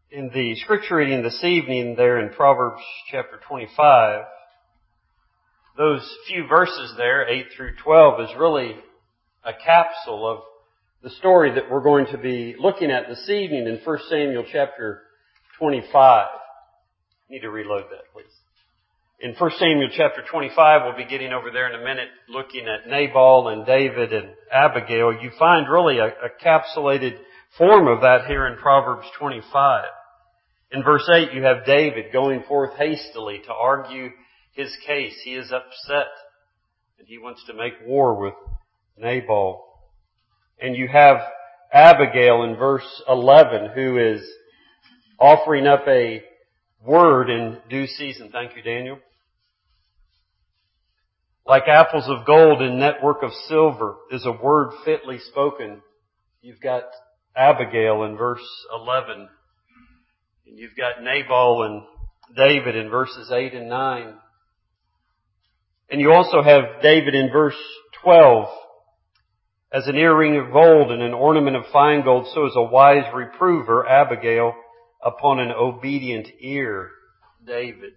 In the scripture reading this evening there in Proverbs chapter 25, those few verses there, 8 through 12, is really a capsule of the story that we're going to be looking at this evening in 1 Samuel chapter 25. I need to reload that, please. In 1 Samuel chapter 25, we'll be getting over there in a minute, looking at Nabal and David and Abigail. You find really a capsulated form of that here in Proverbs 25. In verse 8, you have David going forth hastily to argue his case. He is upset and he wants to make war with Nabal. And you have Abigail in verse 11 who is offering up a word in due season. Thank you, Daniel. Like apples of gold in network of silver is a word fitly spoken. You've got Abigail in verse 11. And you've got Nabal and David in verses 8 and 9. And you also have David in verse 12. As an earring of gold and an ornament of fine gold, so is a wise reprover, Abigail, upon an obedient ear, David.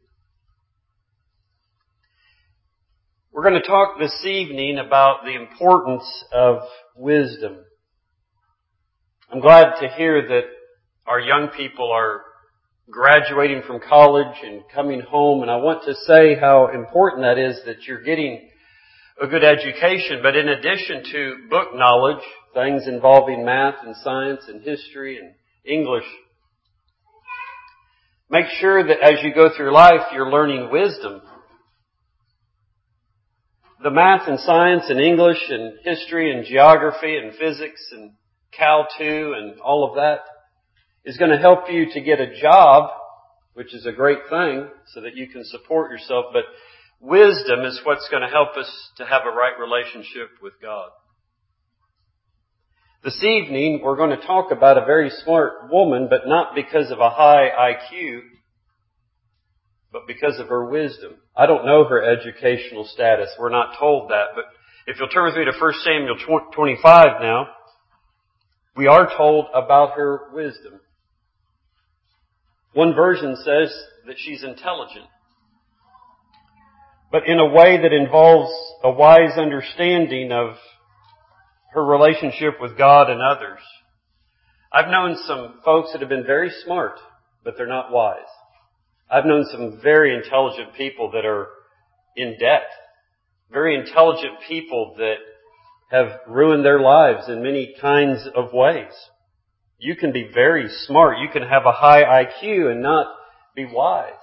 We're going to talk this evening about the importance of wisdom. I'm glad to hear that our young people are graduating from college and coming home, and I want to say how important that is that you're getting a good education. But in addition to book knowledge, things involving math and science and history and English, make sure that as you go through life, you're learning wisdom. The math and science and English and history and geography and physics and Cal 2 and all of that is going to help you to get a job, which is a great thing, so that you can support yourself. But wisdom is what's going to help us to have a right relationship with God. This evening, we're going to talk about a very smart woman, but not because of a high IQ, but because of her wisdom. I don't know her educational status. We're not told that. But if you'll turn with me to 1 Samuel 25 now, we are told about her wisdom. One version says that she's intelligent, but in a way that involves a wise understanding of her relationship with God and others. I've known some folks that have been very smart, but they're not wise. I've known some very intelligent people that are in debt. Very intelligent people that have ruined their lives in many kinds of ways. You can be very smart. You can have a high IQ and not be wise.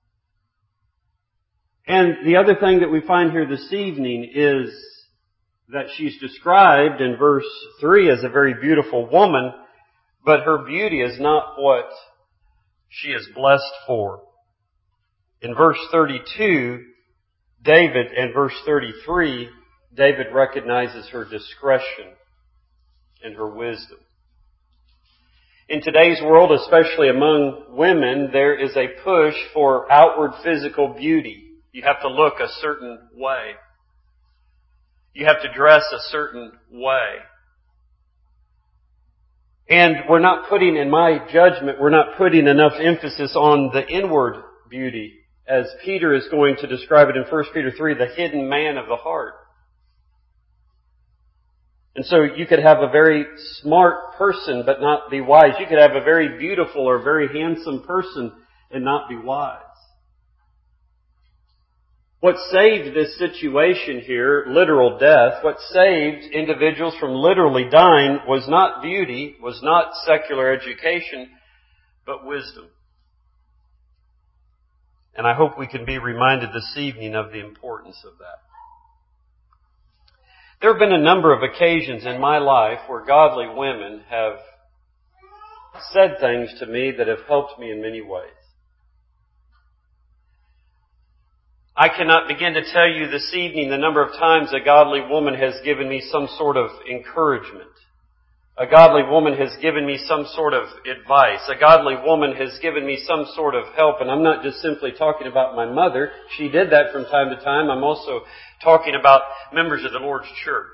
And the other thing that we find here this evening is that she's described in verse 3 as a very beautiful woman, but her beauty is not what she is blessed for. In verse 32, David, and verse 33, David recognizes her discretion and her wisdom. In today's world, especially among women, there is a push for outward physical beauty. You have to look a certain way. You have to dress a certain way. And we're not putting, in my judgment, we're not putting enough emphasis on the inward beauty, as Peter is going to describe it in 1 Peter 3, the hidden man of the heart. And so you could have a very smart person but not be wise. You could have a very beautiful or very handsome person and not be wise. What saved this situation here, literal death, what saved individuals from literally dying was not beauty, was not secular education, but wisdom. And I hope we can be reminded this evening of the importance of that. There have been a number of occasions in my life where godly women have said things to me that have helped me in many ways. I cannot begin to tell you this evening the number of times a godly woman has given me some sort of encouragement. A godly woman has given me some sort of advice. A godly woman has given me some sort of help. And I'm not just simply talking about my mother. She did that from time to time. I'm also talking about members of the Lord's church.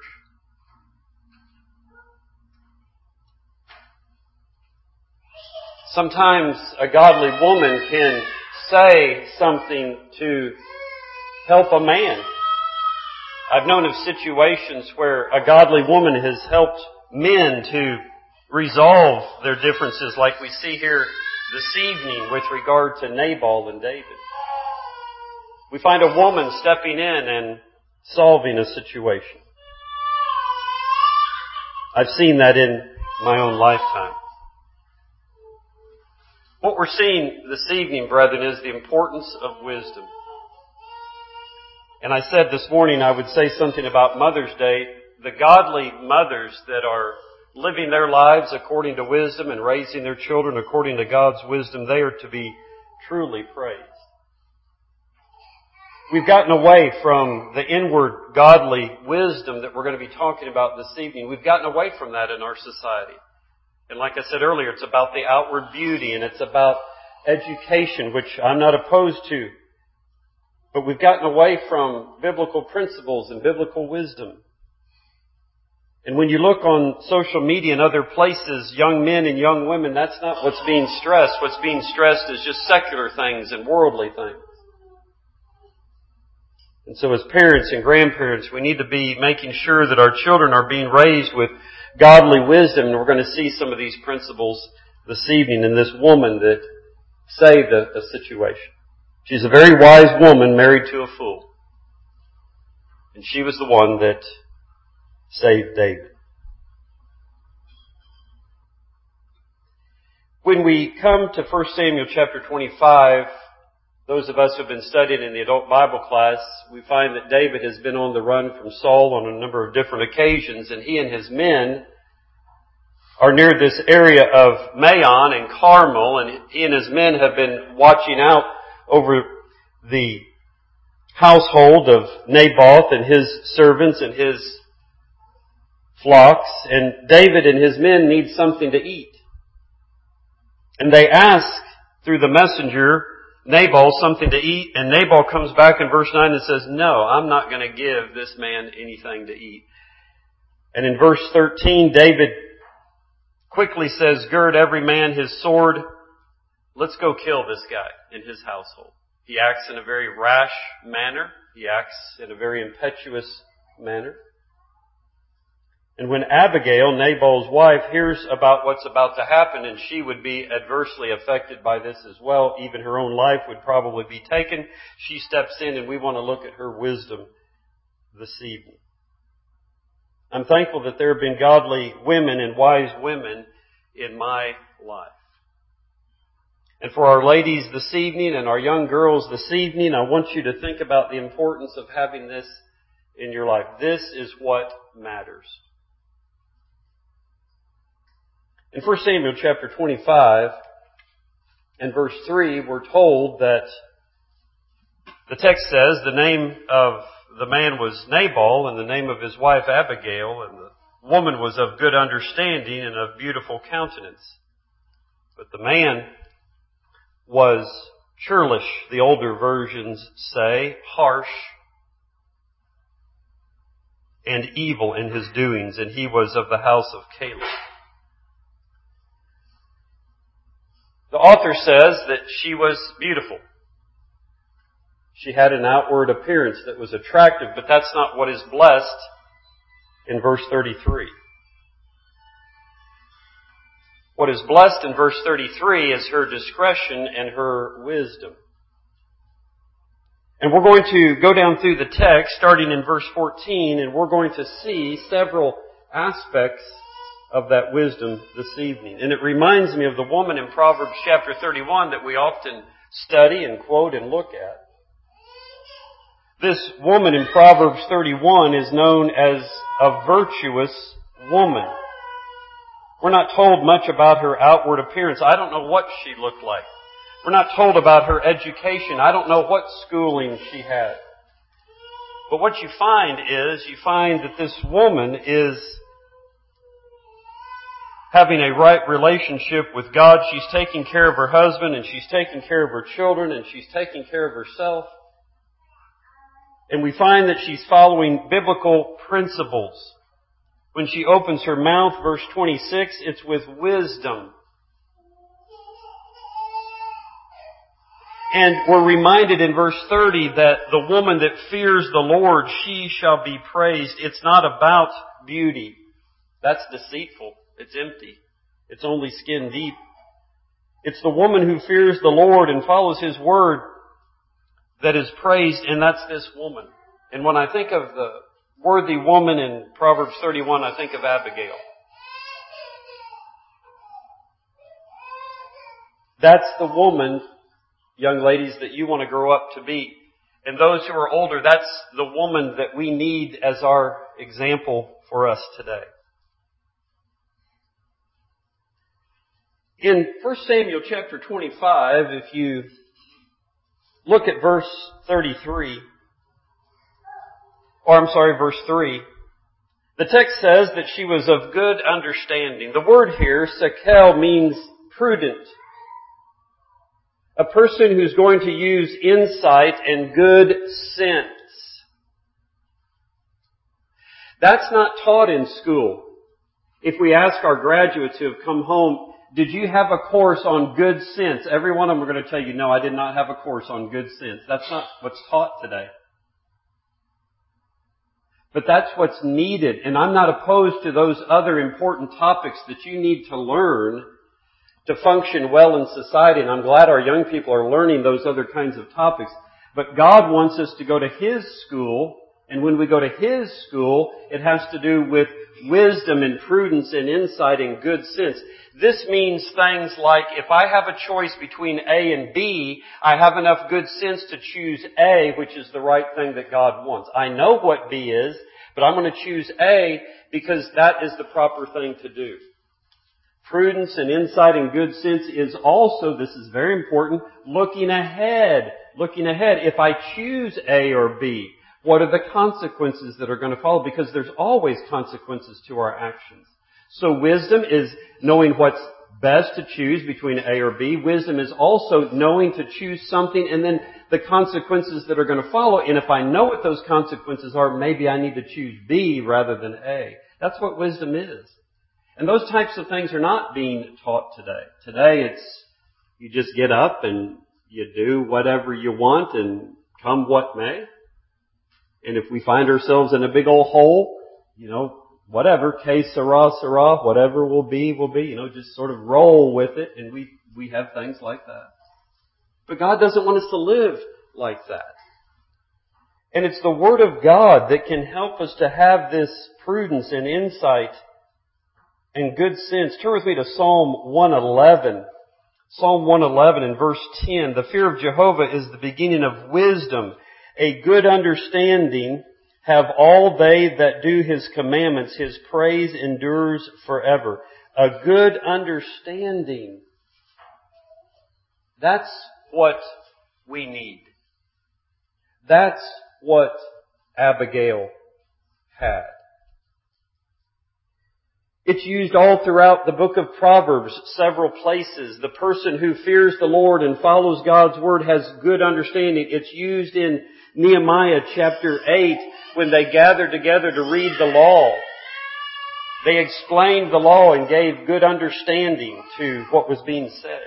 Sometimes a godly woman can say something to help a man. I've known of situations where a godly woman has helped men to resolve their differences, like we see here this evening with regard to Nabal and David. We find a woman stepping in and solving a situation. I've seen that in my own lifetime. What we're seeing this evening, brethren, is the importance of wisdom. And I said this morning I would say something about Mother's Day. The godly mothers that are living their lives according to wisdom and raising their children according to God's wisdom, they are to be truly praised. We've gotten away from the inward godly wisdom that we're going to be talking about this evening. We've gotten away from that in our society. And like I said earlier, it's about the outward beauty and it's about education, which I'm not opposed to. But we've gotten away from biblical principles and biblical wisdom. And when you look on social media and other places, young men and young women, that's not what's being stressed. What's being stressed is just secular things and worldly things. And so as parents and grandparents, we need to be making sure that our children are being raised with godly wisdom. And we're going to see some of these principles this evening in this woman that saved a situation. She's a very wise woman married to a fool. And she was the one that saved David. When we come to 1 Samuel chapter 25, those of us who have been studying in the adult Bible class, we find that David has been on the run from Saul on a number of different occasions, and he and his men are near this area of Maon and Carmel, and he and his men have been watching out over the household of Naboth and his servants and his flocks, and David and his men need something to eat. And they ask through the messenger Nabal something to eat, and Nabal comes back in verse 9 and says, "No, I'm not going to give this man anything to eat." And in verse 13, David quickly says, "Gird every man his sword. Let's go kill this guy in his household." He acts in a very rash manner. He acts in a very impetuous manner. And when Abigail, Nabal's wife, hears about what's about to happen, and she would be adversely affected by this as well, even her own life would probably be taken, she steps in, and we want to look at her wisdom this evening. I'm thankful that there have been godly women and wise women in my life. And for our ladies this evening and our young girls this evening, I want you to think about the importance of having this in your life. This is what matters. In 1 Samuel chapter 25 and verse 3, we're told that the text says the name of the man was Nabal and the name of his wife Abigail, and the woman was of good understanding and of beautiful countenance. But the man was churlish, the older versions say, harsh and evil in his doings, and he was of the house of Caleb. The author says that she was beautiful. She had an outward appearance that was attractive, but that's not what is blessed in verse 33. What is blessed in verse 33 is her discretion and her wisdom. And we're going to go down through the text, starting in verse 14, and we're going to see several aspects of that wisdom this evening. And it reminds me of the woman in Proverbs chapter 31 that we often study and quote and look at. This woman in Proverbs 31 is known as a virtuous woman. We're not told much about her outward appearance. I don't know what she looked like. We're not told about her education. I don't know what schooling she had. But what you find that this woman is having a right relationship with God. She's taking care of her husband, and she's taking care of her children, and she's taking care of herself. And we find that she's following biblical principles. When she opens her mouth, verse 26, it's with wisdom. And we're reminded in verse 30 that the woman that fears the Lord, she shall be praised. It's not about beauty. That's deceitful. It's empty. It's only skin deep. It's the woman who fears the Lord and follows His word that is praised, and that's this woman. And when I think of the worthy woman in Proverbs 31, I think of Abigail. That's the woman, young ladies, that you want to grow up to be. And those who are older, that's the woman that we need as our example for us today. In 1 Samuel chapter 25, if you look at verse 33, verse 3, the text says that she was of good understanding. The word here, sekel, means prudent. A person who's going to use insight and good sense. That's not taught in school. If we ask our graduates who have come home, did you have a course on good sense? Every one of them are going to tell you, no, I did not have a course on good sense. That's not what's taught today. But that's what's needed. And I'm not opposed to those other important topics that you need to learn to function well in society. And I'm glad our young people are learning those other kinds of topics. But God wants us to go to His school. And when we go to His school, it has to do with wisdom and prudence and insight and good sense. This means things like, if I have a choice between A and B, I have enough good sense to choose A, which is the right thing that God wants. I know what B is, but I'm going to choose A because that is the proper thing to do. Prudence and insight and good sense is also, this is very important, looking ahead. Looking ahead. If I choose A or B, what are the consequences that are going to follow? Because there's always consequences to our actions. So wisdom is knowing what's best to choose between A or B. Wisdom is also knowing to choose something and then the consequences that are going to follow. And if I know what those consequences are, maybe I need to choose B rather than A. That's what wisdom is. And those types of things are not being taught today. Today it's, you just get up and you do whatever you want and come what may. And if we find ourselves in a big old hole, whatever, que sera, sera, whatever will be, just sort of roll with it, and we have things like that. But God doesn't want us to live like that. And it's the Word of God that can help us to have this prudence and insight and good sense. Turn with me to Psalm 111. Psalm 111 in verse 10. The fear of Jehovah is the beginning of wisdom. A good understanding have all they that do His commandments. His praise endures forever. A good understanding. That's what we need. That's what Abigail had. It's used all throughout the book of Proverbs, several places. The person who fears the Lord and follows God's word has good understanding. It's used in Nehemiah chapter 8 when they gathered together to read the law. They explained the law and gave good understanding to what was being said.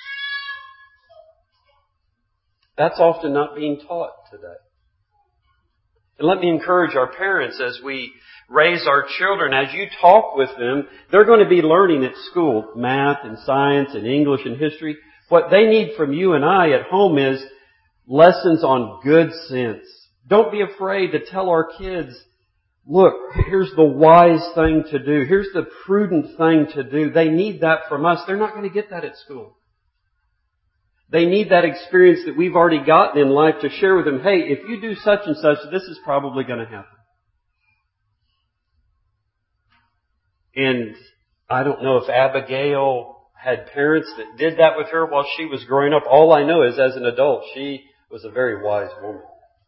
That's often not being taught today. And let me encourage our parents as we raise our children. As you talk with them, they're going to be learning at school math and science and English and history. What they need from you and I at home is lessons on good sense. Don't be afraid to tell our kids, look, here's the wise thing to do. Here's the prudent thing to do. They need that from us. They're not going to get that at school. They need that experience that we've already gotten in life to share with them. Hey, if you do such and such, this is probably going to happen. And I don't know if Abigail had parents that did that with her while she was growing up. All I know is as an adult, she was a very wise woman.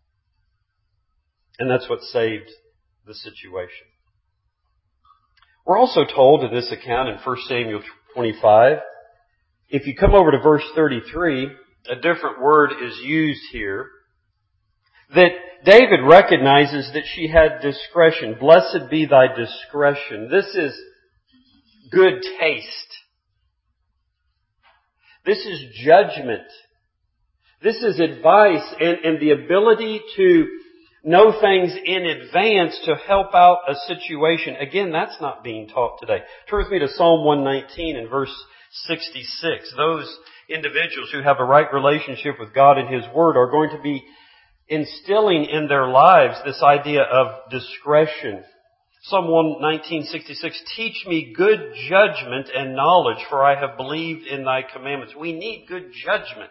And that's what saved the situation. We're also told in this account in 1 Samuel 25, if you come over to verse 33, a different word is used here, that David recognizes that she had discretion. Blessed be thy discretion. This is good taste. This is judgment. This is advice and the ability to know things in advance to help out a situation. Again, that's not being taught today. Turn with me to Psalm 119 and verse 66. Those individuals who have a right relationship with God and His Word are going to be instilling in their lives this idea of discretion. Psalm 119:66, teach me good judgment and knowledge, for I have believed in thy commandments. We need good judgment.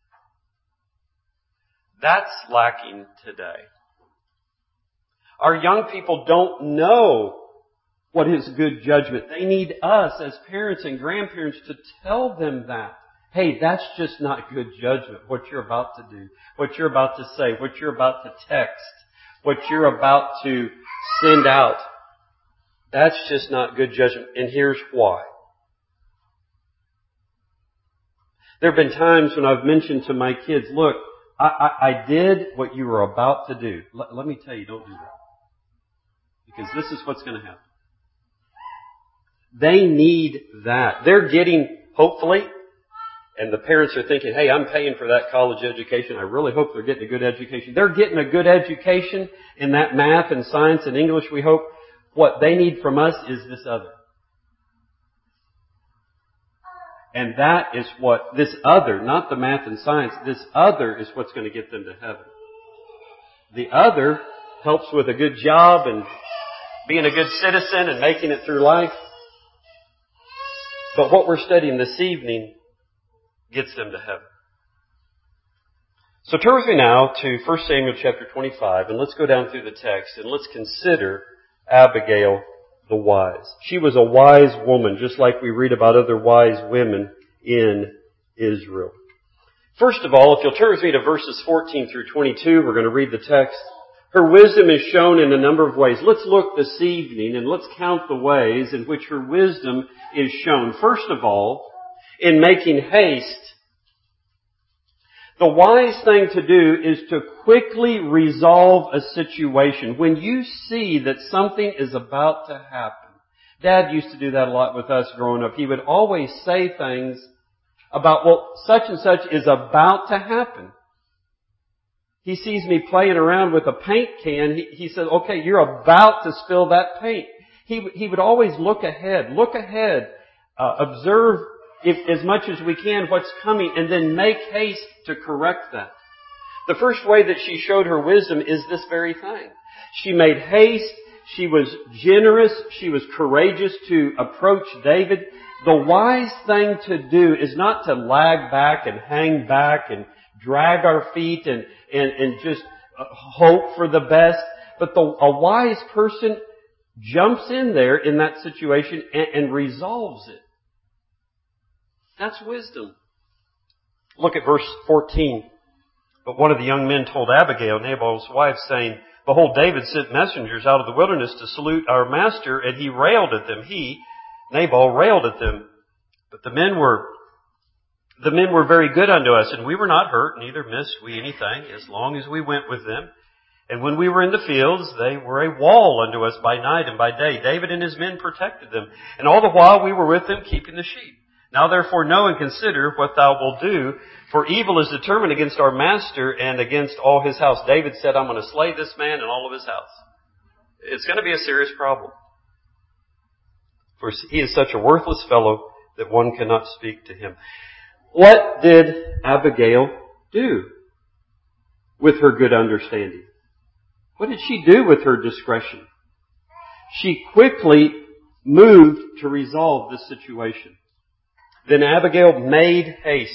That's lacking today. Our young people don't know what is good judgment. They need us as parents and grandparents to tell them that. Hey, that's just not good judgment, what you're about to do, what you're about to say, what you're about to text, what you're about to send out. That's just not good judgment. And here's why. There have been times when I've mentioned to my kids, look, I did what you were about to do. Let me tell you, don't do that. Because this is what's going to happen. They need that. They're getting, hopefully, and the parents are thinking, hey, I'm paying for that college education. I really hope they're getting a good education. They're getting a good education in that math and science and English, we hope. What they need from us is this other. And that is what, this other, not the math and science, this other is what's going to get them to heaven. The other helps with a good job and being a good citizen and making it through life. But what we're studying this evening gets them to heaven. So turn with me now to 1 Samuel chapter 25, and let's go down through the text and let's consider Abigail the wise. She was a wise woman, just like we read about other wise women in Israel. First of all, if you'll turn with me to verses 14 through 22, we're going to read the text. Her wisdom is shown in a number of ways. Let's look this evening and let's count the ways in which her wisdom is shown. First of all, in making haste. The wise thing to do is to quickly resolve a situation. When you see that something is about to happen. Dad used to do that a lot with us growing up. He would always say things about, well, such and such is about to happen. He sees me playing around with a paint can. He said, okay, you're about to spill that paint. He would always look ahead, observe as much as we can what's coming, and then make haste to correct that. The first way that she showed her wisdom is this very thing. She made haste. She was generous. She was courageous to approach David. The wise thing to do is not to lag back and hang back and drag our feet and just hope for the best. But a wise person jumps in there in that situation and resolves it. That's wisdom. Look at verse 14. But one of the young men told Abigail, Nabal's wife, saying, behold, David sent messengers out of the wilderness to salute our master, and he railed at them. Nabal, railed at them. But the men were very good unto us, and we were not hurt, neither missed we anything, as long as we went with them. And when we were in the fields, they were a wall unto us by night and by day. David and his men protected them, and all the while we were with them, keeping the sheep. Now therefore know and consider what thou wilt do, for evil is determined against our master and against all his house. David said, I'm going to slay this man and all of his house. It's going to be a serious problem. For he is such a worthless fellow that one cannot speak to him. What did Abigail do with her good understanding? What did she do with her discretion? She quickly moved to resolve this situation. Then Abigail made haste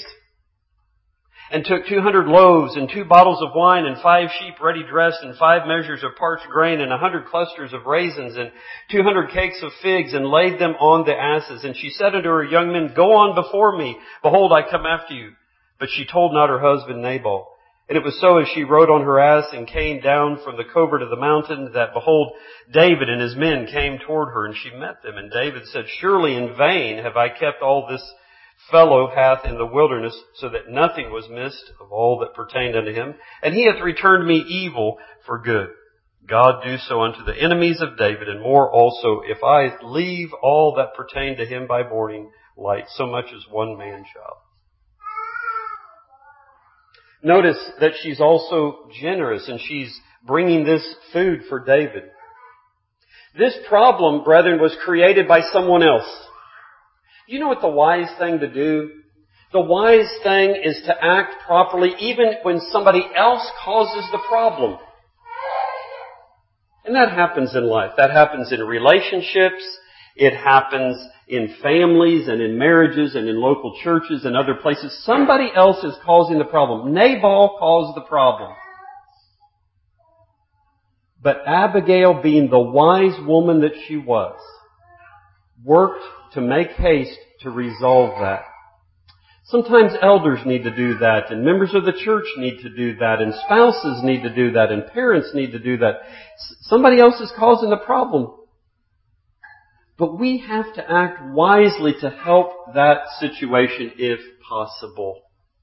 and took 200 loaves and 2 bottles of wine and 5 sheep ready dressed and 5 measures of parched grain and 100 clusters of raisins and 200 cakes of figs and laid them on the asses. And she said unto her young men, go on before me. Behold, I come after you. But she told not her husband Nabal. And it was so as she rode on her ass and came down from the covert of the mountain that behold, David and his men came toward her and she met them. And David said, surely in vain have I kept all this fellow hath in the wilderness, so that nothing was missed of all that pertained unto him. And he hath returned me evil for good. God do so unto the enemies of David, and more also, if I leave all that pertain to him by morning light, so much as one man shall. Notice that she's also generous, and she's bringing this food for David. This problem, brethren, was created by someone else. You know what the wise thing to do? The wise thing is to act properly even when somebody else causes the problem. And that happens in life. That happens in relationships. It happens in families and in marriages and in local churches and other places. Somebody else is causing the problem. Nabal caused the problem. But Abigail, being the wise woman that she was, worked to make haste to resolve that. Sometimes elders need to do that, and members of the church need to do that, and spouses need to do that, and parents need to do that. Somebody else is causing the problem. But we have to act wisely to help that situation if possible.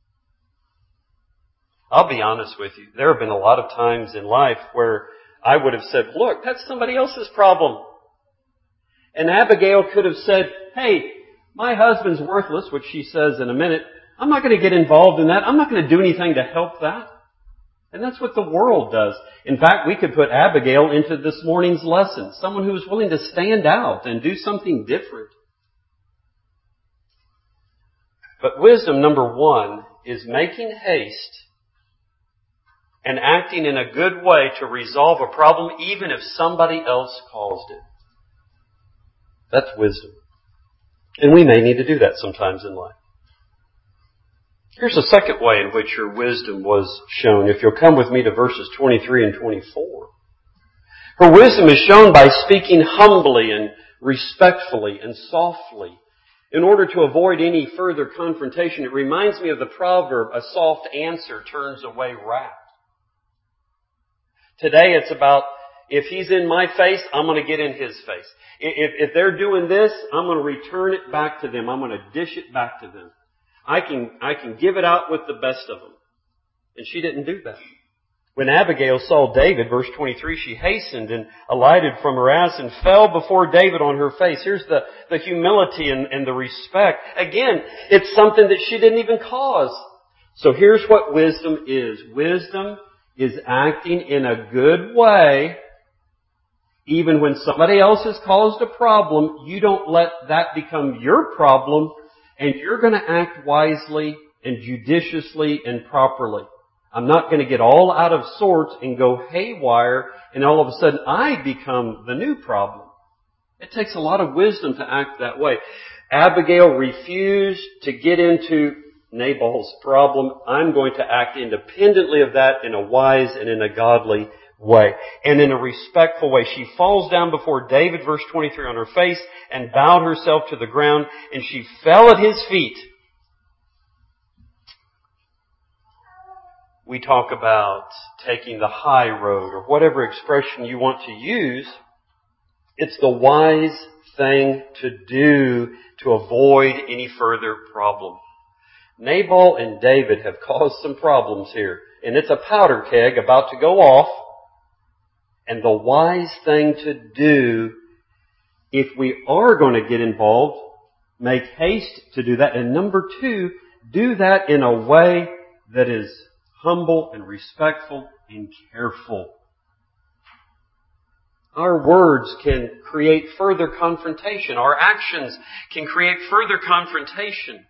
I'll be honest with you. There have been a lot of times in life where I would have said, look, that's somebody else's problem. And Abigail could have said, hey, my husband's worthless, which she says in a minute. I'm not going to get involved in that. I'm not going to do anything to help that. And that's what the world does. In fact, we could put Abigail into this morning's lesson. Someone who is willing to stand out and do something different. But wisdom, number one, is making haste and acting in a good way to resolve a problem even if somebody else caused it. That's wisdom. And we may need to do that sometimes in life. Here's a second way in which her wisdom was shown. If you'll come with me to verses 23 and 24. Her wisdom is shown by speaking humbly and respectfully and softly in order to avoid any further confrontation. It reminds me of the proverb, a soft answer turns away wrath. Today it's about, if he's in my face, I'm going to get in his face. If they're doing this, I'm going to return it back to them. I'm going to dish it back to them. I can give it out with the best of them. And she didn't do that. When Abigail saw David, verse 23, she hastened and alighted from her ass and fell before David on her face. Here's the humility and the respect. Again, it's something that she didn't even cause. So here's what wisdom is. Wisdom is acting in a good way. Even when somebody else has caused a problem, you don't let that become your problem, and you're going to act wisely and judiciously and properly. I'm not going to get all out of sorts and go haywire, and all of a sudden I become the new problem. It takes a lot of wisdom to act that way. Abigail refused to get into Nabal's problem. I'm going to act independently of that in a wise and in a godly way. And in a respectful way. She falls down before David, verse 23, on her face and bowed herself to the ground, and she fell at his feet. We talk about taking the high road, or whatever expression you want to use. It's the wise thing to do to avoid any further problem. Nabal and David have caused some problems here, and it's a powder keg about to go off. And the wise thing to do, if we are going to get involved, make haste to do that. And number two, do that in a way that is humble and respectful and careful. Our words can create further confrontation. Our actions can create further confrontation.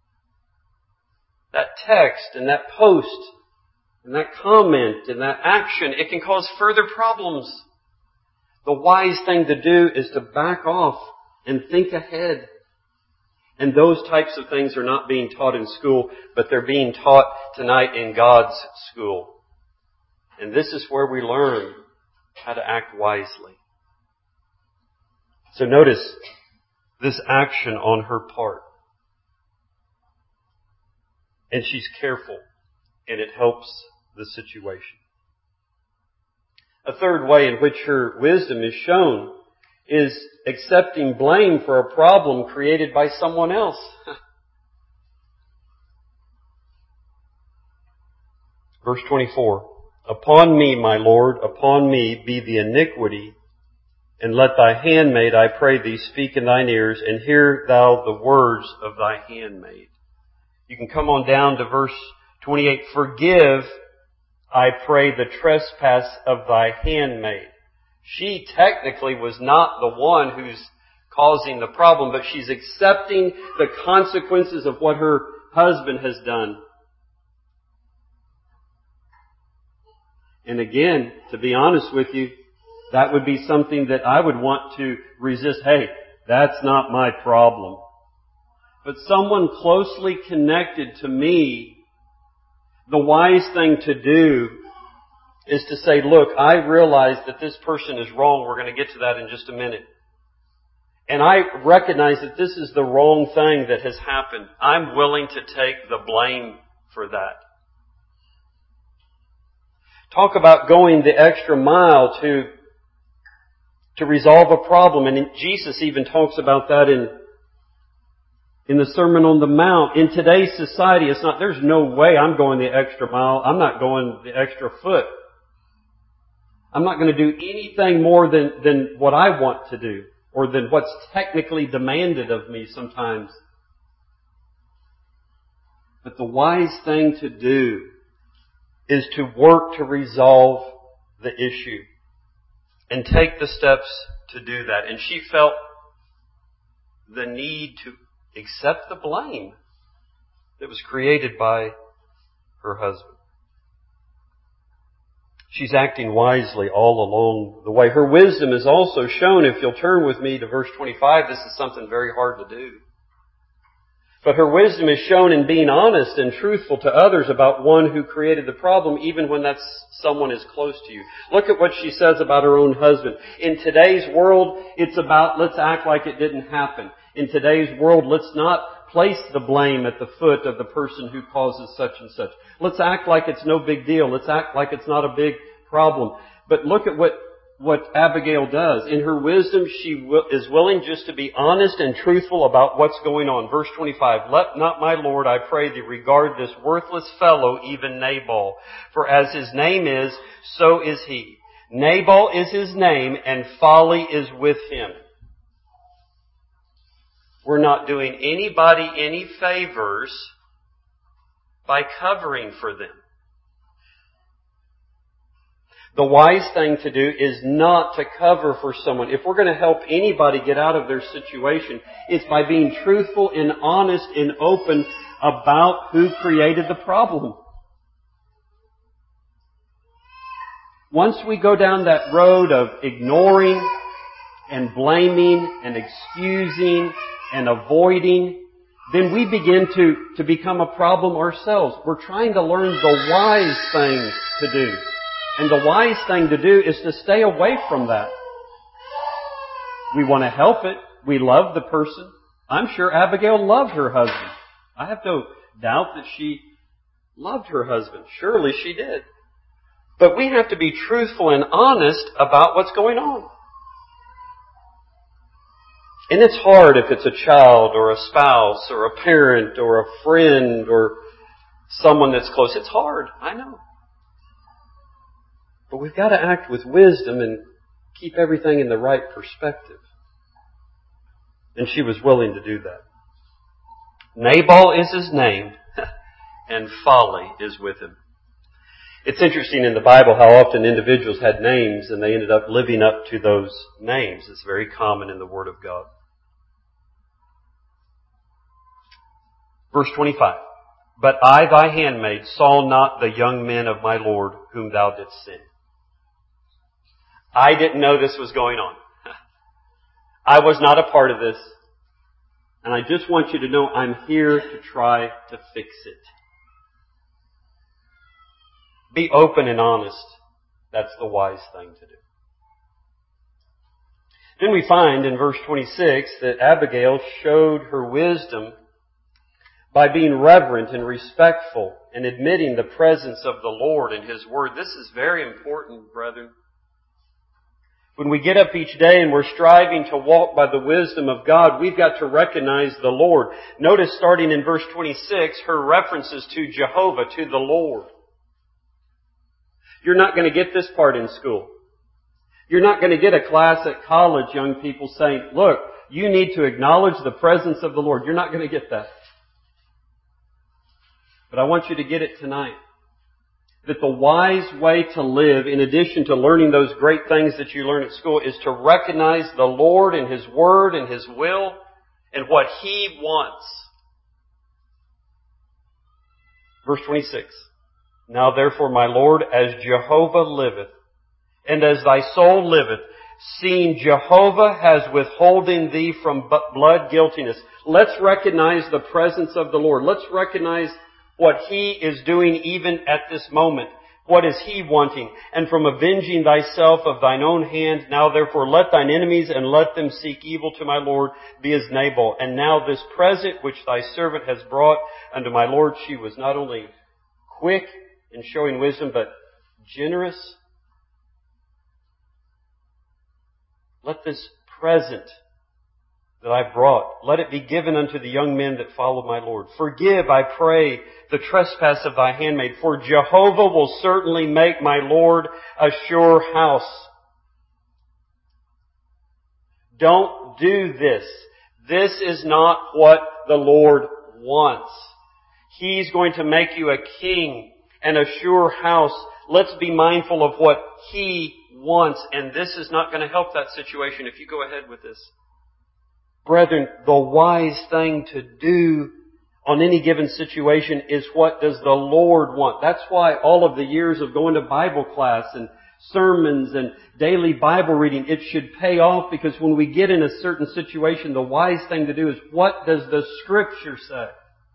That text and that post and that comment and that action, it can cause further problems. The wise thing to do is to back off and think ahead. And those types of things are not being taught in school, but they're being taught tonight in God's school. And this is where we learn how to act wisely. So notice this action on her part. And she's careful, and it helps the situation. A third way in which her wisdom is shown is accepting blame for a problem created by someone else. Verse 24, "Upon me, my Lord, upon me be the iniquity, and let thy handmaid, I pray thee, speak in thine ears, and hear thou the words of thy handmaid." You can come on down to verse 28, forgive, I pray, the trespass of thy handmaid. She technically was not the one who's causing the problem, but she's accepting the consequences of what her husband has done. And again, to be honest with you, that would be something that I would want to resist. Hey, that's not my problem. But someone closely connected to me, the wise thing to do is to say, look, I realize that this person is wrong. We're going to get to that in just a minute. And I recognize that this is the wrong thing that has happened. I'm willing to take the blame for that. Talk about going the extra mile to resolve a problem. And Jesus even talks about that in the Sermon on the Mount. In today's society, there's no way I'm going the extra mile. I'm not going the extra foot. I'm not going to do anything more than what I want to do, or than what's technically demanded of me sometimes. But the wise thing to do is to work to resolve the issue and take the steps to do that. And she felt the need to accept the blame that was created by her husband. She's acting wisely all along the way. Her wisdom is also shown, if you'll turn with me to verse 25, this is something very hard to do. But her wisdom is shown in being honest and truthful to others about one who created the problem, even when that someone is close to you. Look at what she says about her own husband. In today's world, it's about let's act like it didn't happen. In today's world, let's not place the blame at the foot of the person who causes such and such. Let's act like it's no big deal. Let's act like it's not a big problem. But look at what Abigail does. In her wisdom, she is willing just to be honest and truthful about what's going on. Verse 25, let not my Lord, I pray thee, regard this worthless fellow, even Nabal. For as his name is, so is he. Nabal is his name, and folly is with him. We're not doing anybody any favors by covering for them. The wise thing to do is not to cover for someone. If we're going to help anybody get out of their situation, it's by being truthful and honest and open about who created the problem. Once we go down that road of ignoring and blaming and excusing and avoiding, then we begin to become a problem ourselves. We're trying to learn the wise thing to do. And the wise thing to do is to stay away from that. We want to help it. We love the person. I'm sure Abigail loved her husband. I have no doubt that she loved her husband. Surely she did. But we have to be truthful and honest about what's going on. And it's hard if it's a child or a spouse or a parent or a friend or someone that's close. It's hard. I know. But we've got to act with wisdom and keep everything in the right perspective. And she was willing to do that. Nabal is his name, and folly is with him. It's interesting in the Bible how often individuals had names and they ended up living up to those names. It's very common in the Word of God. Verse 25. But I, thy handmaid, saw not the young men of my Lord whom thou didst send. I didn't know this was going on. I was not a part of this. And I just want you to know I'm here to try to fix it. Be open and honest. That's the wise thing to do. Then we find in verse 26 that Abigail showed her wisdom by being reverent and respectful and admitting the presence of the Lord in His Word. This is very important, brethren. When we get up each day and we're striving to walk by the wisdom of God, we've got to recognize the Lord. Notice starting in verse 26, her references to Jehovah, to the Lord. You're not going to get this part in school. You're not going to get a class at college, young people, saying, look, you need to acknowledge the presence of the Lord. You're not going to get that. But I want you to get it tonight. That the wise way to live, in addition to learning those great things that you learn at school, is to recognize the Lord and His Word and His will and what He wants. Verse 26. Now therefore, my Lord, as Jehovah liveth, and as thy soul liveth, seeing Jehovah has withholden thee from blood guiltiness. Let's recognize the presence of the Lord. Let's recognize what He is doing even at this moment. What is He wanting? And from avenging thyself of thine own hand, now therefore let thine enemies and let them seek evil to my Lord be as Nabal. And now this present which thy servant has brought unto my Lord, she was not only quick in showing wisdom, but generous. Let this present that I brought, let it be given unto the young men that follow my Lord. Forgive, I pray, the trespass of thy handmaid, for Jehovah will certainly make my Lord a sure house. Don't do this. This is not what the Lord wants. He's going to make you a king and a sure house. Let's be mindful of what He wants, and this is not going to help that situation if you go ahead with this. Brethren, the wise thing to do on any given situation is what does the Lord want. That's why all of the years of going to Bible class and sermons and daily Bible reading, it should pay off, because when we get in a certain situation, the wise thing to do is what does the Scripture say?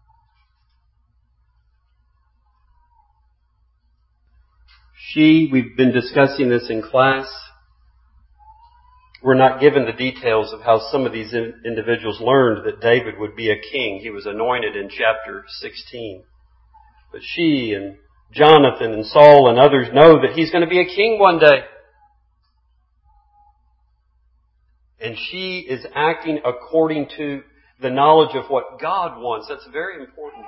We've been discussing this in class. We're not given the details of how some of these individuals learned that David would be a king. He was anointed in chapter 16. But she and Jonathan and Saul and others know that he's going to be a king one day. And she is acting according to the knowledge of what God wants. That's very important.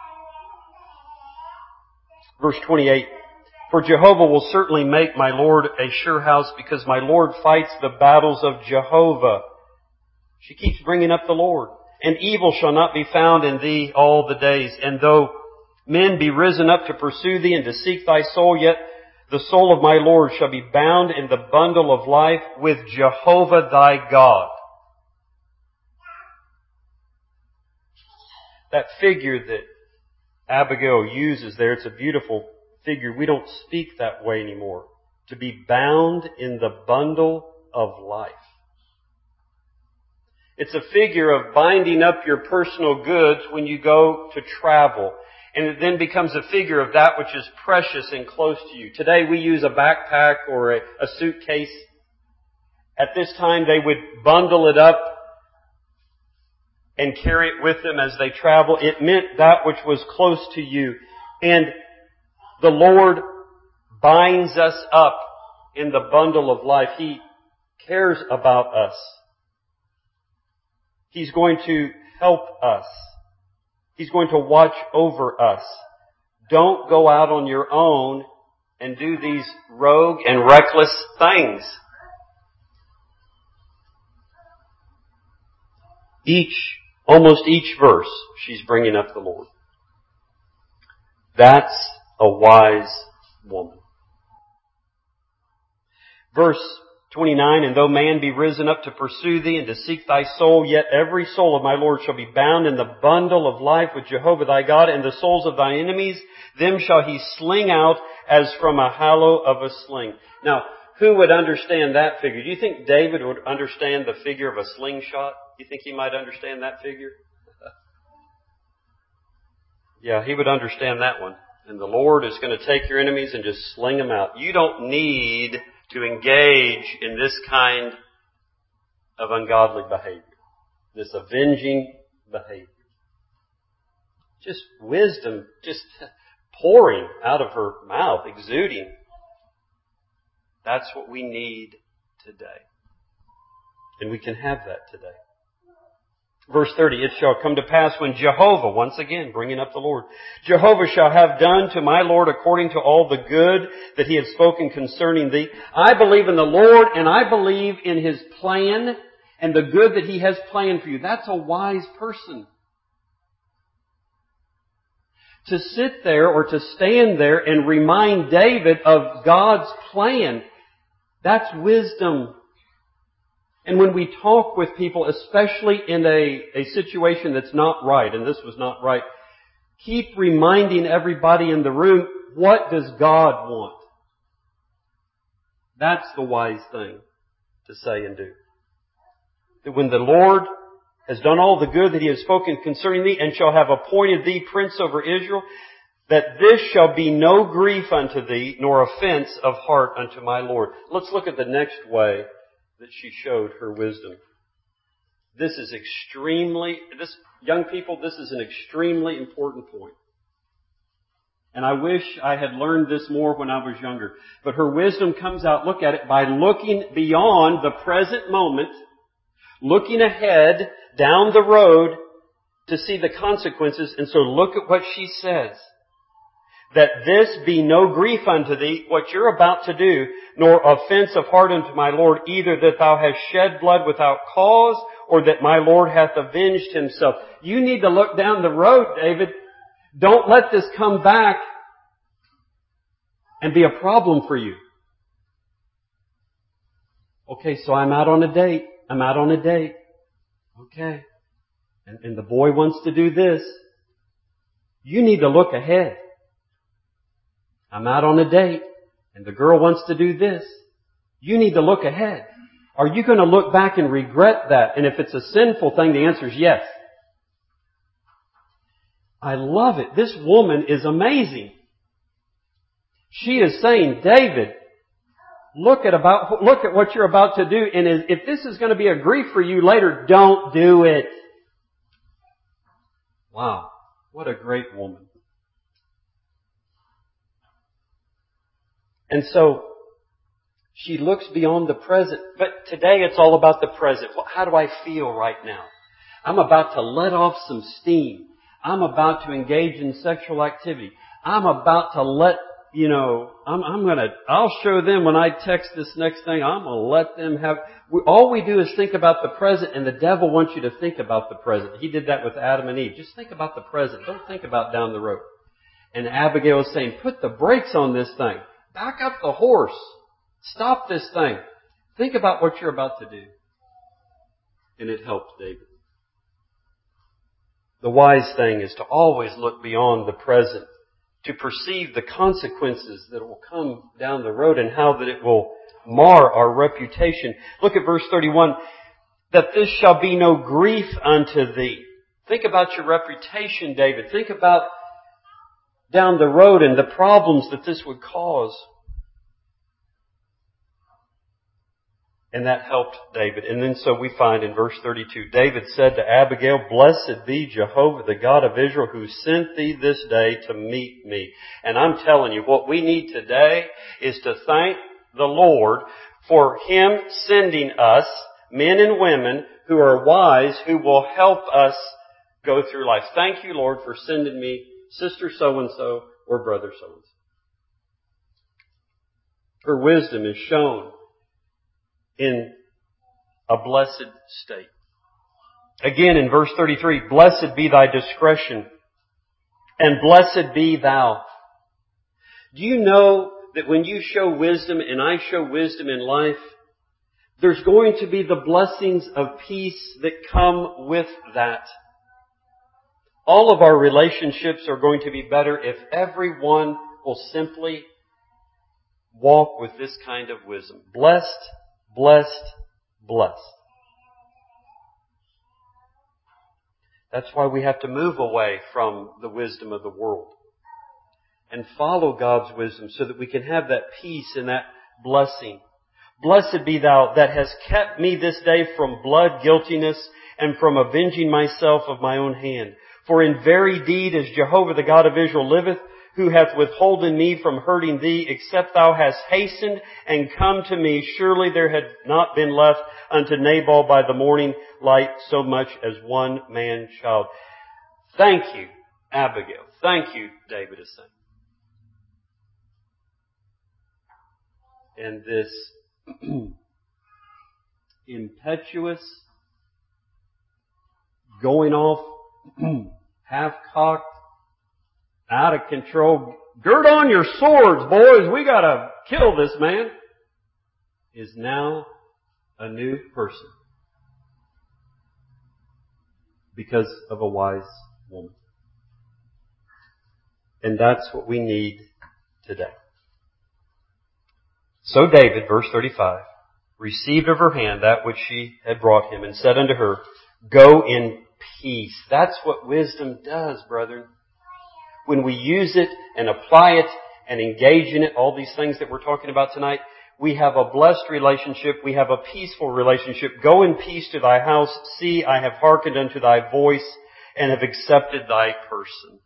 Verse 28. For Jehovah will certainly make my Lord a sure house, because my Lord fights the battles of Jehovah. She keeps bringing up the Lord. And evil shall not be found in thee all the days. And though men be risen up to pursue thee and to seek thy soul, yet the soul of my Lord shall be bound in the bundle of life with Jehovah thy God. That figure that Abigail uses there, it's a beautiful figure. We don't speak that way anymore. To be bound in the bundle of life. It's a figure of binding up your personal goods when you go to travel. And it then becomes a figure of that which is precious and close to you. Today we use a backpack or a suitcase. At this time they would bundle it up and carry it with them as they travel. It meant that which was close to you. And the Lord binds us up in the bundle of life. He cares about us. He's going to help us. He's going to watch over us. Don't go out on your own and do these rogue and reckless things. Almost each verse, she's bringing up the Lord. That's a wise woman. Verse 29, and though man be risen up to pursue thee and to seek thy soul, yet every soul of my Lord shall be bound in the bundle of life with Jehovah thy God, and the souls of thine enemies, them shall he sling out as from a hallow of a sling. Now, who would understand that figure? Do you think David would understand the figure of a slingshot? Do you think he might understand that figure? Yeah, he would understand that one. And the Lord is going to take your enemies and just sling them out. You don't need to engage in this kind of ungodly behavior. This avenging behavior. Just wisdom just pouring out of her mouth, exuding. That's what we need today. And we can have that today. Verse 30, it shall come to pass when Jehovah, once again, bringing up the Lord, Jehovah shall have done to my Lord according to all the good that He had spoken concerning thee. I believe in the Lord, and I believe in His plan and the good that He has planned for you. That's a wise person. to sit there or to stand there and remind David of God's plan. That's wisdom. And when we talk with people, especially in a situation that's not right, and this was not right, keep reminding everybody in the room, what does God want? That's the wise thing to say and do. That when the Lord has done all the good that He has spoken concerning thee, and shall have appointed thee prince over Israel, that this shall be no grief unto thee, nor offense of heart unto my Lord. Let's look at the next way that she showed her wisdom. This is young people, this is an extremely important point. And I wish I had learned this more when I was younger. But her wisdom comes out, look at it, by looking beyond the present moment, looking ahead down the road to see the consequences. And so look at what she says. That this be no grief unto thee, what you're about to do, nor offense of heart unto my Lord, either that thou hast shed blood without cause, or that my Lord hath avenged himself. You need to look down the road, David. Don't let this come back and be a problem for you. Okay, so I'm out on a date. Okay. And the boy wants to do this. You need to look ahead. I'm out on a date, and the girl wants to do this. You need to look ahead. Are you going to look back and regret that? And if it's a sinful thing, the answer is yes. I love it. This woman is amazing. She is saying, David, look at what you're about to do, and if this is going to be a grief for you later, don't do it. Wow, what a great woman. And so, she looks beyond the present. But today it's all about the present. How do I feel right now? I'm about to let off some steam. I'm about to engage in sexual activity. I'm about to I'll show them when I text this next thing, I'm going to let them have, all we do is think about the present, and the devil wants you to think about the present. He did that with Adam and Eve. Just think about the present. Don't think about down the road. And Abigail is saying, put the brakes on this thing. Back up the horse. Stop this thing. Think about what you're about to do. And it helped David. The wise thing is to always look beyond the present, to perceive the consequences that will come down the road and how that it will mar our reputation. Look at verse 31. That this shall be no grief unto thee. Think about your reputation, David. Think about down the road and the problems that this would cause. And that helped David. And then so we find in verse 32, David said to Abigail, Blessed be Jehovah, the God of Israel, who sent thee this day to meet me. And I'm telling you, what we need today is to thank the Lord for Him sending us, men and women, who are wise, who will help us go through life. Thank you, Lord, for sending me sister so-and-so or brother so-and-so. Her wisdom is shown in a blessed state. Again in verse 33, Blessed be thy discretion, and blessed be thou. Do you know that when you show wisdom, and I show wisdom in life, there's going to be the blessings of peace that come with that. All of our relationships are going to be better if everyone will simply walk with this kind of wisdom. Blessed, blessed, blessed. That's why we have to move away from the wisdom of the world and follow God's wisdom so that we can have that peace and that blessing. Blessed be thou that hast kept me this day from blood guiltiness and from avenging myself of my own hand. For in very deed as Jehovah the God of Israel liveth, who hath withholden me from hurting thee, except thou hast hastened and come to me, surely there had not been left unto Nabal by the morning light so much as one man child. Thank you, Abigail. Thank you, David is saying. And this impetuous, going off, half-cocked, out of control, gird on your swords, boys, we gotta kill this man, is now a new person because of a wise woman. And that's what we need today. So David, verse 35, received of her hand that which she had brought him, and said unto her, Go in peace. That's what wisdom does, brethren. When we use it and apply it and engage in it, all these things that we're talking about tonight, we have a blessed relationship. We have a peaceful relationship. Go in peace to thy house. See, I have hearkened unto thy voice and have accepted thy person.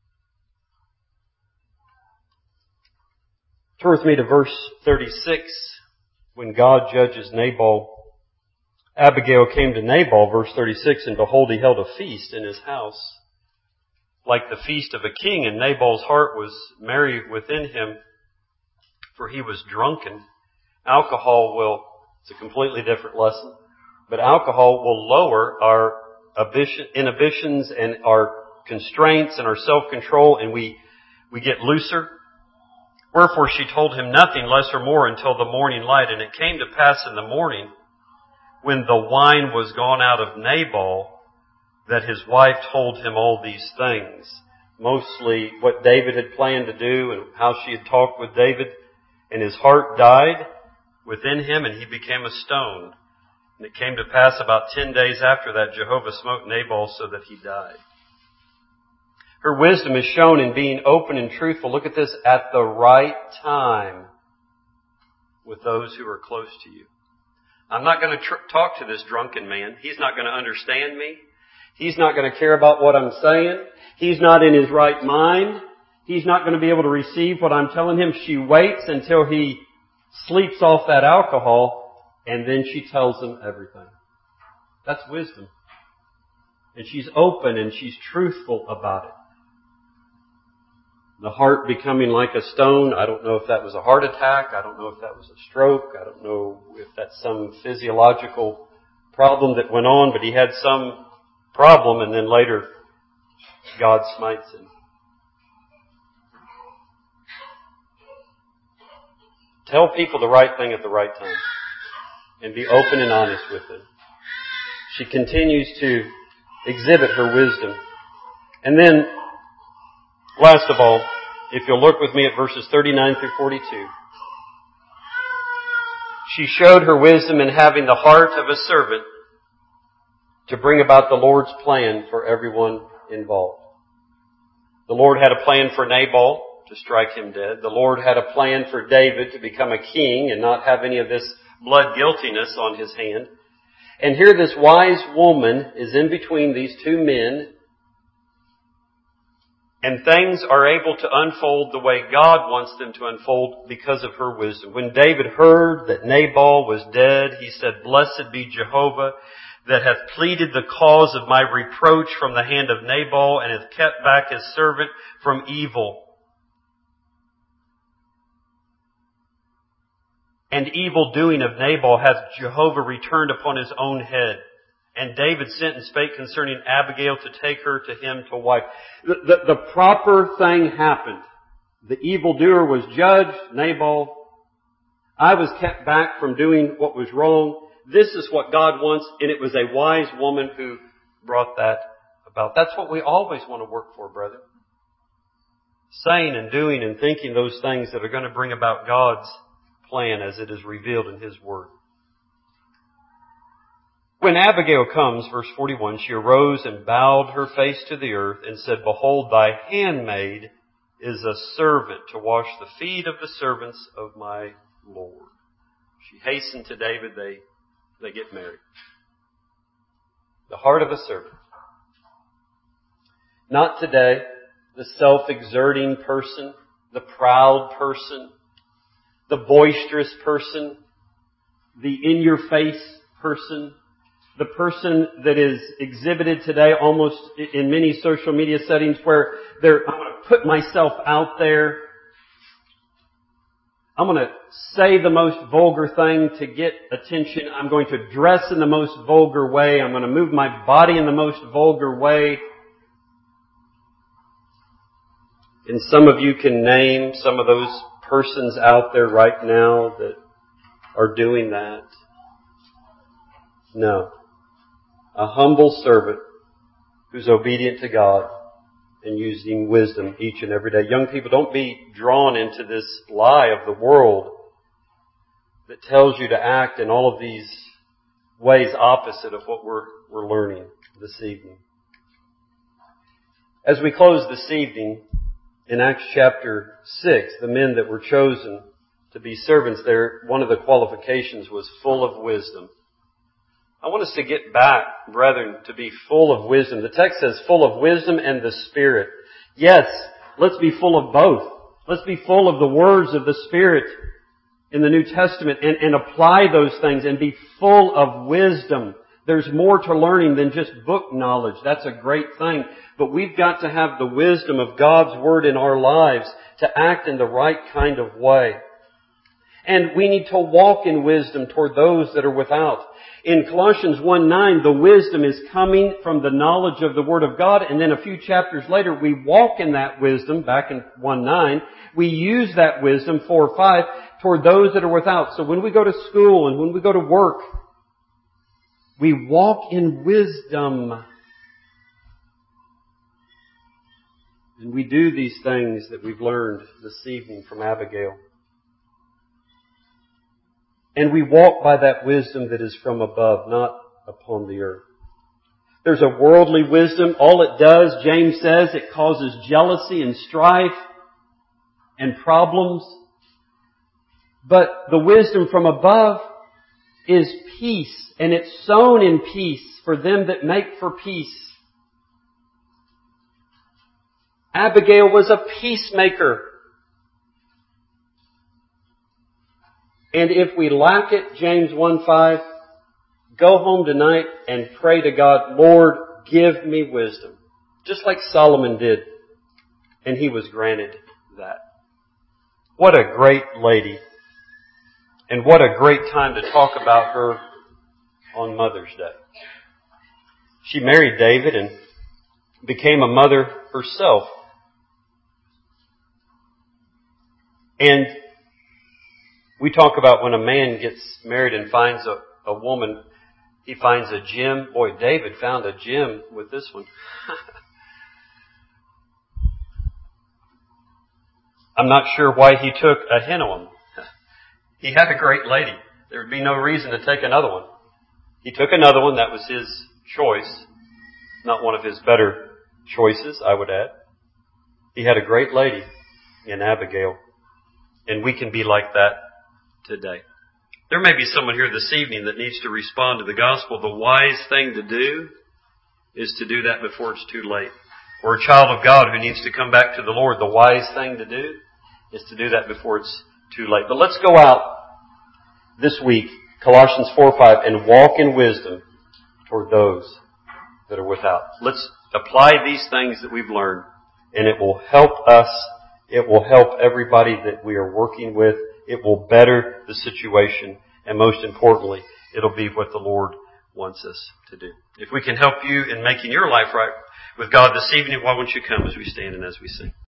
Turn with me to verse 36. When God judges Nabal, Abigail came to Nabal, verse 36, and behold, he held a feast in his house, like the feast of a king, and Nabal's heart was merry within him, for he was drunken. Alcohol will, it's a completely different lesson, but alcohol will lower our inhibitions and our constraints and our self-control, and we get looser. Wherefore she told him nothing less or more until the morning light. And it came to pass in the morning, when the wine was gone out of Nabal, that his wife told him all these things. Mostly what David had planned to do and how she had talked with David. And his heart died within him, and he became a stone. And it came to pass about 10 days after that, Jehovah smote Nabal so that he died. Her wisdom is shown in being open and truthful. Look at this, at the right time with those who are close to you. I'm not going to talk to this drunken man. He's not going to understand me. He's not going to care about what I'm saying. He's not in his right mind. He's not going to be able to receive what I'm telling him. She waits until he sleeps off that alcohol, and then she tells him everything. That's wisdom. And she's open and she's truthful about it. The heart becoming like a stone. I don't know if that was a heart attack. I don't know if that was a stroke. I don't know if that's some physiological problem that went on, but he had some problem, and then later God smites him. Tell people the right thing at the right time and be open and honest with them. She continues to exhibit her wisdom. And then, last of all, if you'll look with me at verses 39 through 42. She showed her wisdom in having the heart of a servant to bring about the Lord's plan for everyone involved. The Lord had a plan for Nabal to strike him dead. The Lord had a plan for David to become a king and not have any of this blood guiltiness on his hand. And here this wise woman is in between these two men, and things are able to unfold the way God wants them to unfold because of her wisdom. When David heard that Nabal was dead, he said, Blessed be Jehovah that hath pleaded the cause of my reproach from the hand of Nabal, and hath kept back his servant from evil. And evil doing of Nabal hath Jehovah returned upon his own head. And David sent and spake concerning Abigail to take her to him to wife. The proper thing happened. The evildoer was judged, Nabal. I was kept back from doing what was wrong. This is what God wants, and it was a wise woman who brought that about. That's what we always want to work for, brother. Saying and doing and thinking those things that are going to bring about God's plan as it is revealed in His Word. When Abigail comes, verse 41, she arose and bowed her face to the earth and said, Behold, thy handmaid is a servant to wash the feet of the servants of my Lord. She hastened to David. They get married. The heart of a servant. Not today, the self-exerting person, the proud person, the boisterous person, the in-your-face person, the person that is exhibited today almost in many social media settings where I'm going to put myself out there. I'm going to say the most vulgar thing to get attention. I'm going to dress in the most vulgar way. I'm going to move my body in the most vulgar way. And some of you can name some of those persons out there right now that are doing that. No. A humble servant who's obedient to God and using wisdom each and every day. Young people, don't be drawn into this lie of the world that tells you to act in all of these ways opposite of what we're learning this evening. As we close this evening, in Acts chapter 6, the men that were chosen to be servants there, one of the qualifications was full of wisdom. I want us to get back, brethren, to be full of wisdom. The text says full of wisdom and the Spirit. Yes, let's be full of both. Let's be full of the words of the Spirit in the New Testament and apply those things and be full of wisdom. There's more to learning than just book knowledge. That's a great thing. But we've got to have the wisdom of God's Word in our lives to act in the right kind of way. And we need to walk in wisdom toward those that are without. In Colossians 1:9, the wisdom is coming from the knowledge of the Word of God. And then a few chapters later, we walk in that wisdom, back in 1:9. We use that wisdom, 4:5, toward those that are without. So when we go to school and when we go to work, we walk in wisdom. And we do these things that we've learned this evening from Abigail. And we walk by that wisdom that is from above, not upon the earth. There's a worldly wisdom. All it does, James says, it causes jealousy and strife and problems. But the wisdom from above is peace, and it's sown in peace for them that make for peace. Abigail was a peacemaker. And if we lack it, James 1:5, go home tonight and pray to God, Lord, give me wisdom. Just like Solomon did. And he was granted that. What a great lady. And what a great time to talk about her on Mother's Day. She married David and became a mother herself. And we talk about when a man gets married and finds a woman, he finds a gem. Boy, David found a gem with this one. I'm not sure why he took Ahinoam. He had a great lady. There would be no reason to take another one. He took another one. That was his choice. Not one of his better choices, I would add. He had a great lady in Abigail. And we can be like that today. There may be someone here this evening that needs to respond to the gospel. The wise thing to do is to do that before it's too late. Or a child of God who needs to come back to the Lord. The wise thing to do is to do that before it's too late. But let's go out this week, Colossians 4:5, and walk in wisdom toward those that are without. Let's apply these things that we've learned, and it will help us. It will help everybody that we are working with. It will better the situation. And most importantly, it'll be what the Lord wants us to do. If we can help you in making your life right with God this evening, why won't you come as we stand and as we sing?